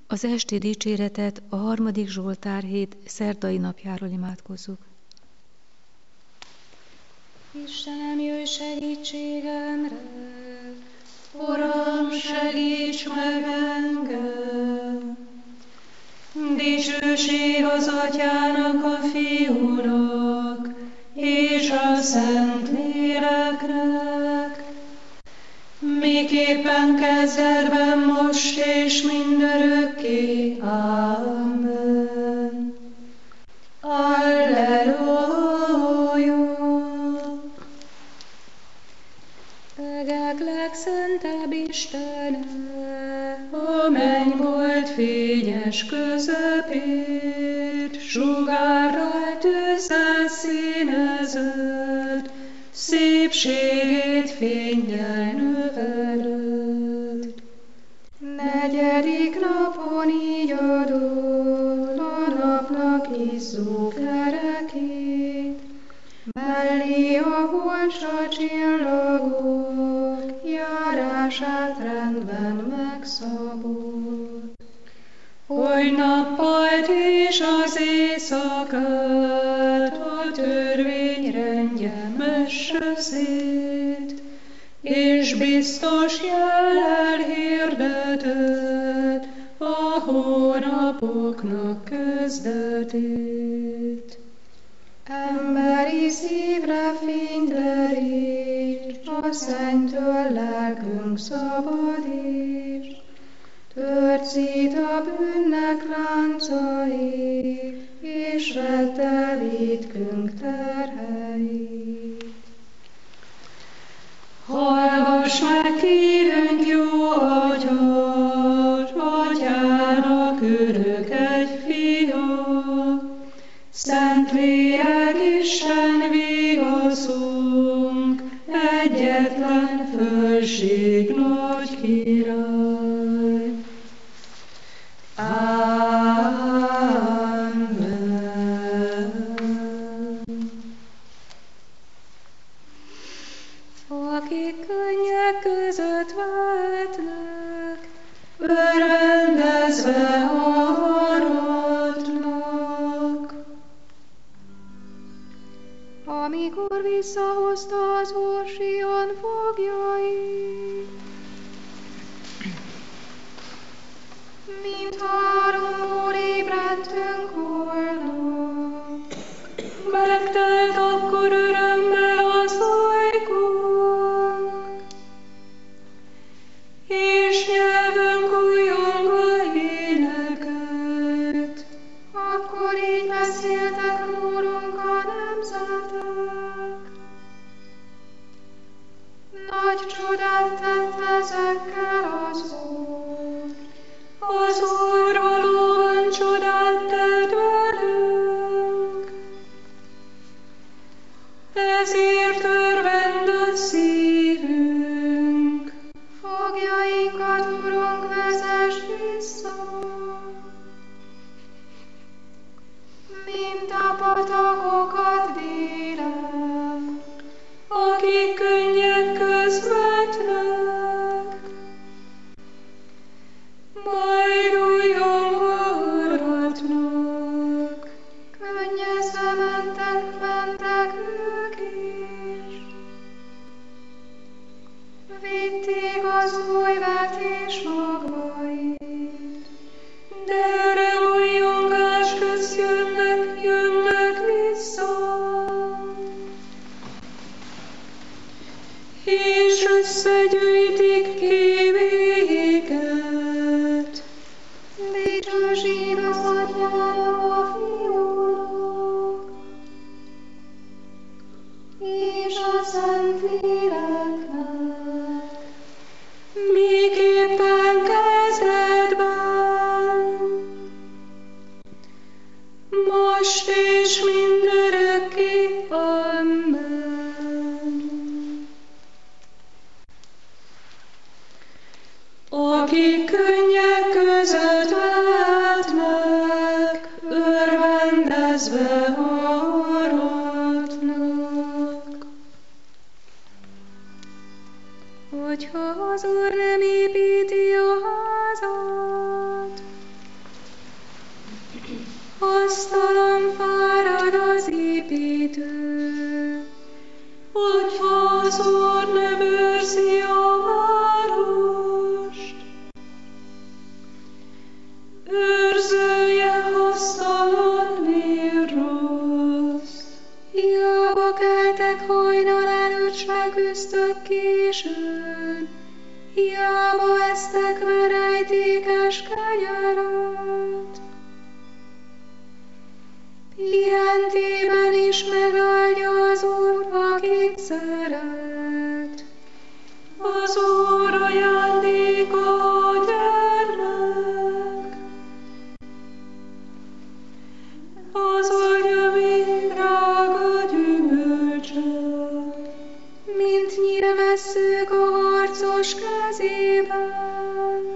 Az esti dicséretet a 3. Zsoltár hét szerdai napjáról imádkozzuk. Istenem, jöjj segítségemre! Uram, segíts meg engem! Dicsőség az Atyának, a Fiúnak, és a Szentléleknek, miképpen kezdetben, most és mindörökké. Amen. Alleluja! Ögek legszentebb Istene, a mennybolt fényes közepét, sugárral tűzzel színezett, szépségét fénnyel növeled. 4. napon így adod a napnak izzó kerekét, mellé a hold s a csillagok járását rendben megszabod. Hogy nappalt és az éjszakát a törvény rendje messe szét, és biztos jellel hirdeted a hónapoknak kezdetét. Emberi szívre fényt deríts, a Szennytől lelkünk szabadíts, tört szét a bűnnek láncait, és vedd el vétkünk terheit. Hallgass meg, kérünk, jó Atyát, Atyának örök egy fia, Szentlélek Isten vigaszunk, egyetlen fölség nagy király. Amen. Akik könnyek között váltnak, örvendezve harapnak. Amikor visszahozta az Úr Sion foglyait, mint 3-kor ébredtünk volna, megtelt akkor örömmel az ajkunk, és nyelvünk újongva énekelt. Akkor így beszéltek rólunk a nemzetek. Nagy csodát tett ezekkel az Úr. Az Úr valóban csodát tett velünk. Ezért örvend a szívünk. Foglyainkat, Urunk, vezess vissza, mint a patakokat délen, akik könnyek közt vetnek, majd újongva aratnak. Könnyezve mentek ők is, vitték az új vetés magvait, de öröm újongás közt jönnek vissza, és összegyűjtik kívéket. Dicsőség az Atyának, a Fiúnak, és a Szentléleknek, miképpen kezdetben, most és mindörökké. Amen. Akik könnyek között váltnak, asztalon fárad az építő, hogyha az Úr nem őrzi a várost. Őrzője asztalon vérroszt, hiába keltek hajnal előtt, s feküztök későn, hiába esztek verejtékes kenyeret. Pihentében is megáldja az Úr, akit szeret. Az Úr ajándéka a gyermek. Az anya mind drága gyümölcse, mint nyilvesszük a harcos kezében.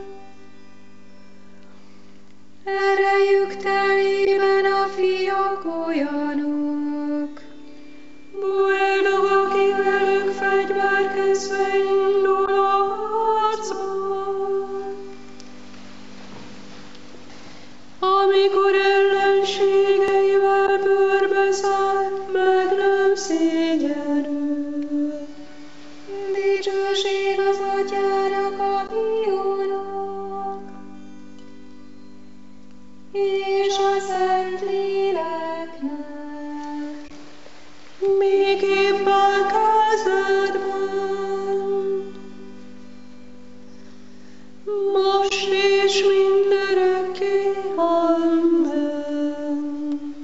Erejük telében a fiak olyanok, boldog, aki velük fegyverkezve indul a harcba. Amikor ellenségeivel körbeszáll, meg nem szégyenül. Dicsőség az Atyának, a Fiúnak, és a Szentléleknek, miképpen kezdetben, most és mindörökké. Amen.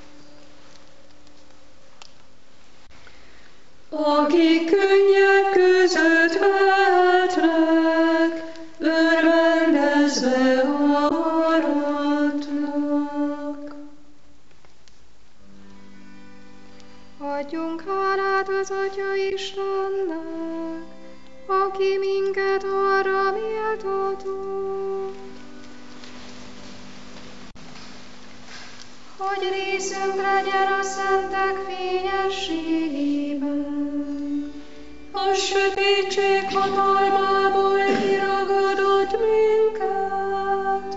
Akik könnyek között vehetnek, örvendezve aratnak. Adjunk hálát az Atya Istennek, aki minket arra méltatott, hogy részünk legyen a szentek fényességében. A sötétség hatalmából kiragadott minket,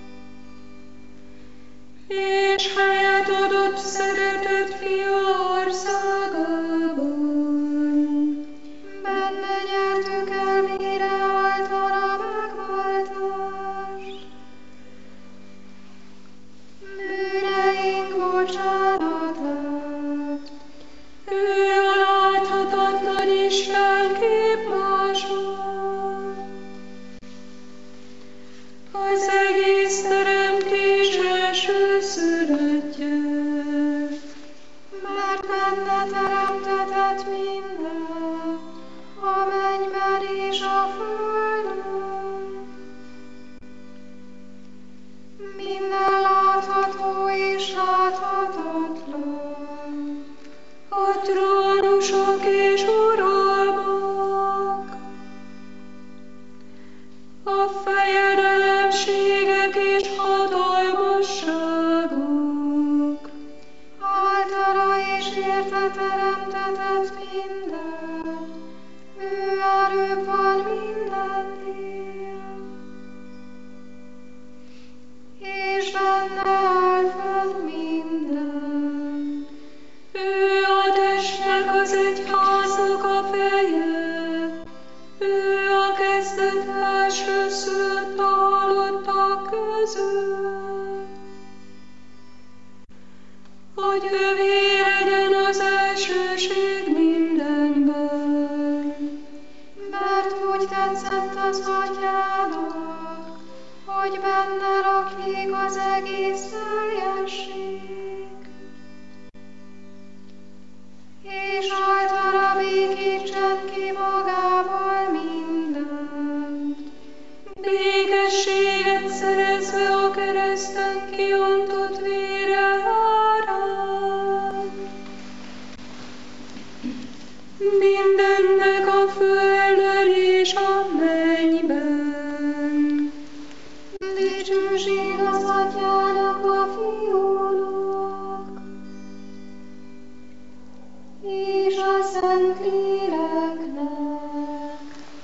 és helyet adott szeretett Fia országában. Benne nyertük el mire által a megváltást, bűneink bocsánatát. Ő a láthatatlan Isten képmása, az egész teremtés elsőszülöttje, mert benne teremtetett minden, a mennyben és a földön. Minden látható és láthatatlan, a trónusok és uralmak, a fejedelemségek és hatalmasságok, általa és érte teremtetett minden, ő előbb van mindennél, és benne áll fenn minden. Ő a testnek, az egyháznak a feje, ő a kezdet elsőszülött a halottak közül, hogy övé legyen az elsőség mindenben. Mert úgy tetszett az Atyának, hogy benne lakik az egész teljesség, és általa békítsen ki magából mindent, békességet szerezve a kereszten kiontott vére árán. Mindennek a földön és a mennyben. Dicsőség az Atyának, a Fiúnak, és a Szentléleknek,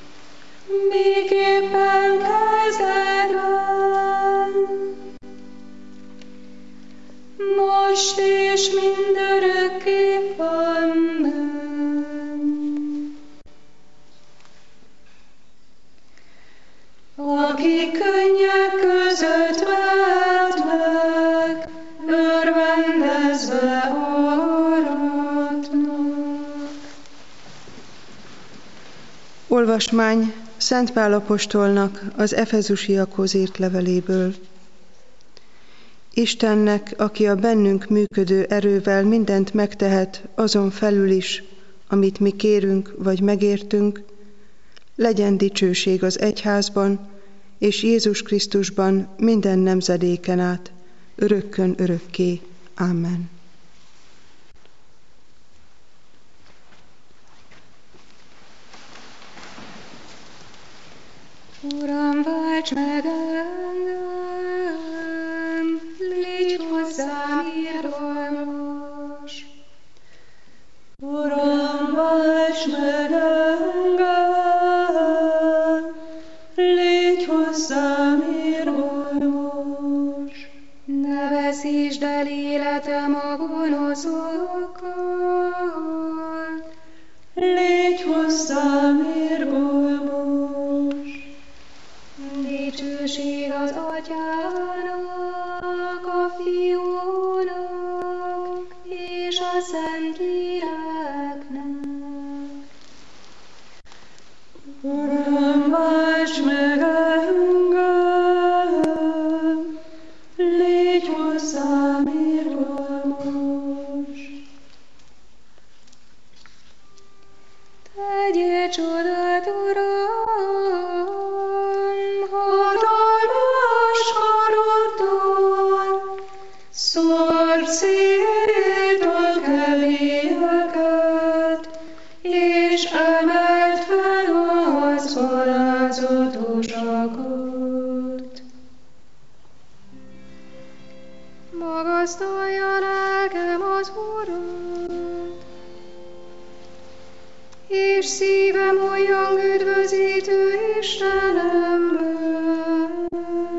miképpen kezdetben, és mindörökké. Amen. Aki könnyek között vett meg, örvendezve aratnak. Olvasmány Szent Pál apostolnak az Efezusiakhoz írt leveléből. Istennek, aki a bennünk működő erővel mindent megtehet, azon felül is, amit mi kérünk vagy megértünk, legyen dicsőség az egyházban és Jézus Krisztusban minden nemzedéken át, örökkön örökké. Amen. Uram, válts meg engem, légy hozzám irgalmas. Uram, válts meg engem, légy hozzám irgalmas. Ne veszítsd el életem a gonoszokkal, légy hozzám irgalmas. Dicsőség az Atyának, a Fiúnak és a Szentléleknek. Uram, válts meg engem, légy hozzám irgalmas. Tegyél csodát, Uram, hatalmas karoddal, szórd szét a kevélyeket, és emeld fel az alázatosakat. Magasztalja lelkem az Urat, és szívem olyan üdvözítő Istenemben.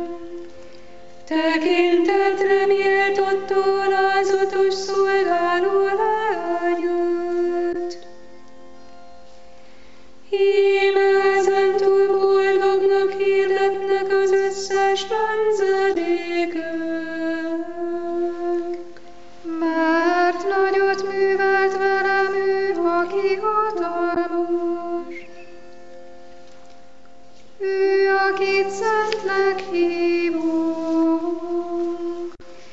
Tekintetre méltott alázatos szolgáló lányot. Íme ezentúl boldognak hirdetnek az összes nemzedékek, mert nagyot művelt velem ő, aki hatalmas. Ő, akit szentnek hívunk,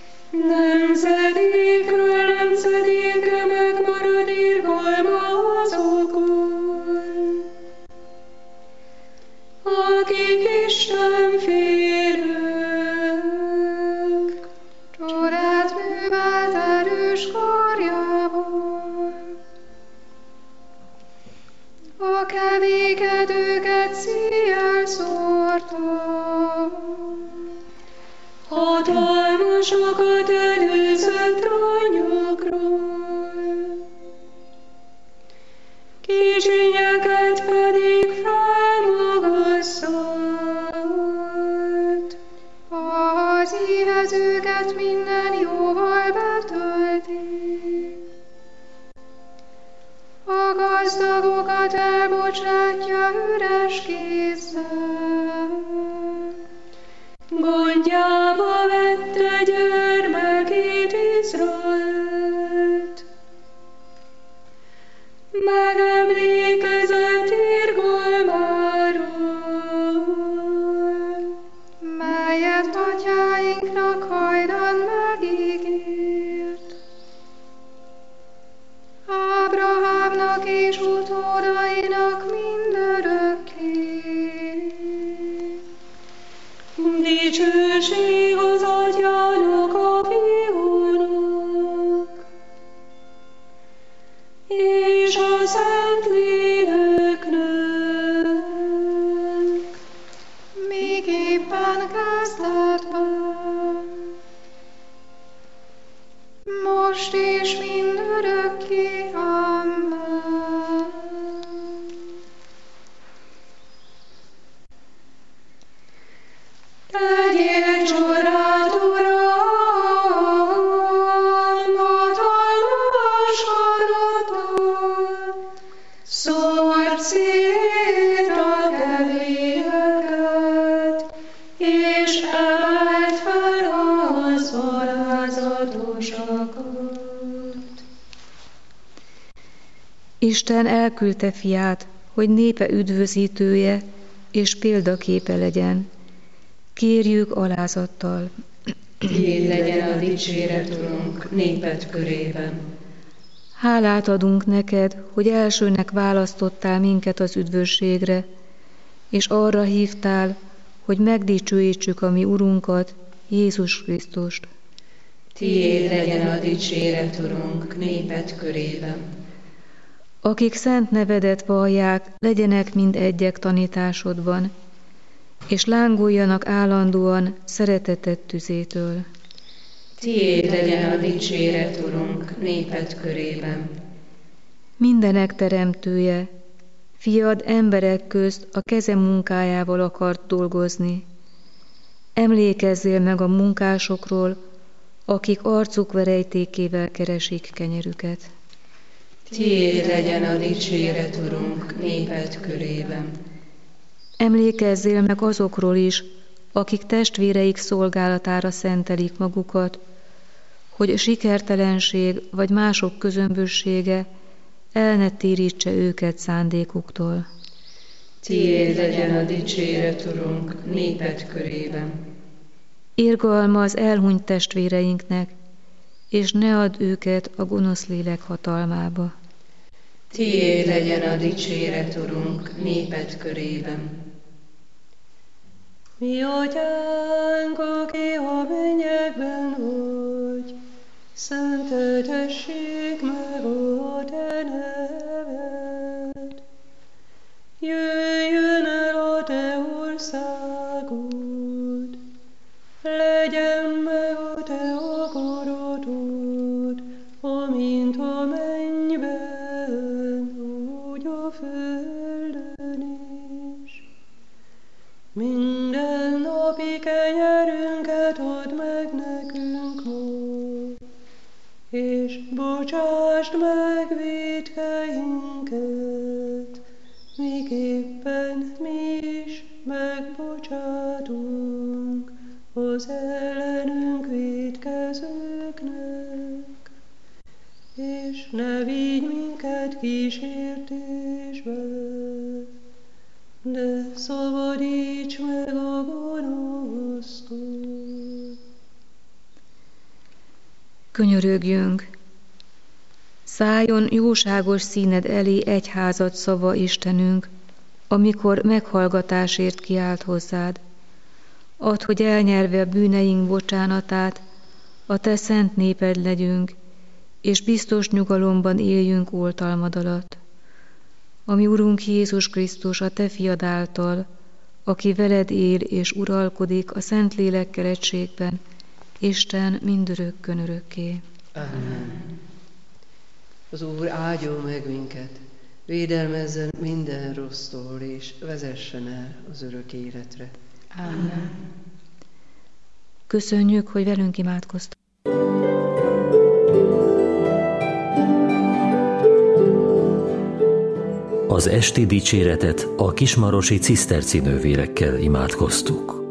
nemzedékről nemzedékre megmarad irgalma azokon, akik Isten félők, csodát művelt erős karjában. A kevékedőket szíjjel szórta, hatalmasokat előzött trónjukról, kicsinyeket pedig felmagasztott. Az éhezőket minden jóval betölti, a gazdagokat elbocsátja üres kézzel. Gondjába vette gyermekét Izraelt, megemlékezett irgalmáról, melyet atyáinknak hajdan megígért. Ábrahámnak és utódainak mindörökké. Dicsőség az Atyának, a Fiúnak és a Szentléleknek, miképpen kezdetben, most és mindörökké. Amen. Tegyél csodát, Uram, hatalmas emelt fel az alázatosakat. Isten elküldte fiát, hogy népe üdvözítője és példaképe legyen. Kérjük alázattal. Tiéd legyen a dicséret, Urunk, néped körében. Hálát adunk neked, hogy elsőnek választottál minket az üdvösségre, és arra hívtál, hogy megdicsőítsük a mi Urunkat, Jézus Krisztust. Tiéd legyen a dicséret, Urunk, néped körében. Akik szent nevedet vallják, legyenek mind egyek tanításodban, és lángoljanak állandóan szereteted tüzétől. Tiéd legyen a dicséret, Urunk, néped körében. Mindenek teremtője, fiad emberek közt a keze munkájával akart dolgozni. Emlékezzél meg a munkásokról, akik arcuk verejtékével keresik kenyerüket. Tiéd legyen a dicséret, Urunk, néped körében. Emlékezzél meg azokról is, akik testvéreik szolgálatára szentelik magukat, hogy sikertelenség vagy mások közömbössége el ne térítse őket szándékuktól. Tiéd legyen a dicséret, Urunk, néped körében. Irgalmazz elhunyt testvéreinknek, és ne add őket a gonosz lélek hatalmába. Tiéd legyen a dicséret, Urunk, néped körében. Mi atyánk, aki a mennyekben vagy, szenteltessék meg a te neved. Jöjjön el a te országod, legyen meg a te akaratod, amint a mennyben, úgy a földön is. Minden napi kenyerünket add meg nekünk ma, és bocsásd meg vétkeinket, miképpen mi is megbocsátunk az ellenünk vétkezőknek. És ne vigy minket kísértésbe, de szabadíts meg a gonosztól. Könyörögjünk! Szálljon jóságos színed elé egyházad szava, Istenünk, amikor meghallgatásért kiált hozzád. Add, hogy elnyerve a bűneink bocsánatát, a te szent néped legyünk, és biztos nyugalomban éljünk oltalmad alatt. Ami Urunk Jézus Krisztus, a te fiad által, aki veled él és uralkodik a Szentlélekkel egységben, Isten mindörökkön örökké. Amen. Az Úr áldjon meg minket, védelmezzen minden rossztól, és vezessen el az örök életre. Amen. Köszönjük, hogy velünk imádkoztak. Az esti dicséretet a kismarosi ciszterci nővérekkel imádkoztuk.